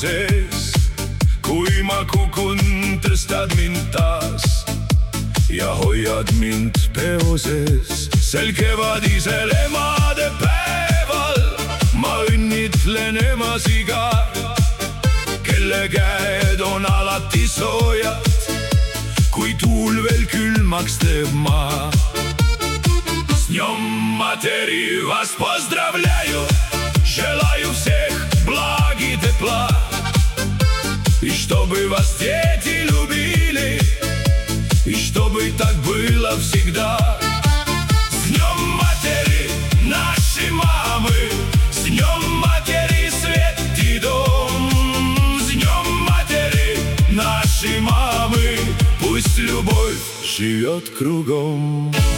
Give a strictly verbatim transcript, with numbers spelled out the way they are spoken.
sees, kui ma kukun, tõstad mind taas ja hoiad mind peo sees. Sel kevadisel emadepäeval ma õnnitlen emasid ka, kelle käed on alati soojad, kui tuul veel külmaks teeb maa. С днем матери вас поздравляю, желаю всех благ и тепла, и чтобы вас дети любили, и чтобы так было всегда. С днем матери, наши мамы, с днем матери, свет и дом. С днем матери, наши мамы, пусть любовь живет кругом.